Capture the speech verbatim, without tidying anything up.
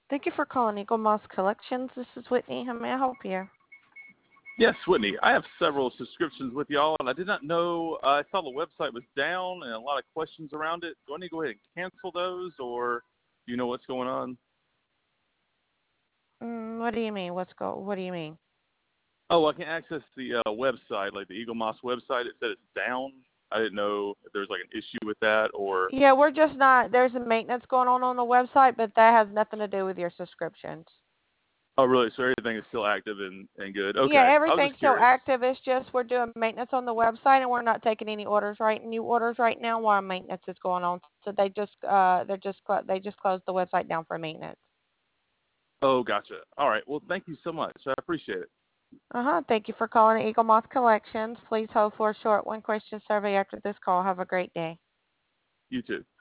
Thank you for calling Eagle Moss Collections. This is Whitney. How may I help you? Yes, Whitney. I have several subscriptions with y'all, and I did not know. Uh, I saw the website was down and a lot of questions around it. Do I need to go ahead and cancel those, or do you know what's going on? Mm, what do you mean? What's go? What do you mean? Oh, I can access the uh, website, like the Eagle Moss website. It said it's down. I didn't know if there was like an issue with that, or Yeah, we're just not. There's a maintenance going on on the website, but that has nothing to do with your subscriptions. oh, really? So everything is still active and, and good. Yeah, Okay, I was everything's just still curious. active. It's just we're doing maintenance on the website, and we're not taking any orders right new orders right now while maintenance is going on. So they just uh they're just cl- they just closed the website down for maintenance. Oh, gotcha. All right. Well, thank you so much. I appreciate it. Uh huh. Thank you for calling Eagle Moss Collections. Please hold for a short one question survey after this call. Have a great day. You too.